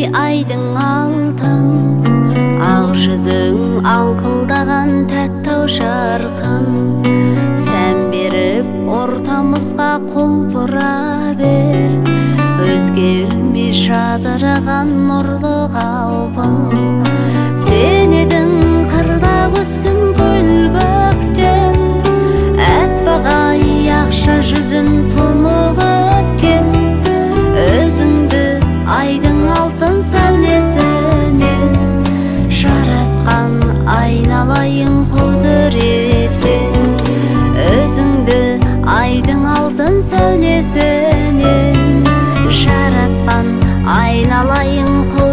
айдың алтын, ақ жүзің аңқылдаған тәтті жарқын, сән беріп ортамызға құлпыра бер, өзгермей жадыраған нұрлы қалпың. Сен едің қырда өстің гүл көктем, әппақ ай ақша жүзін тұнығып кеп, өзіңді айдың алтын сәулесінен жаратқан айналайын құдіретпен. Өзіңді айдың алтын сәулесінен жаратқан айналайын құдіретпен.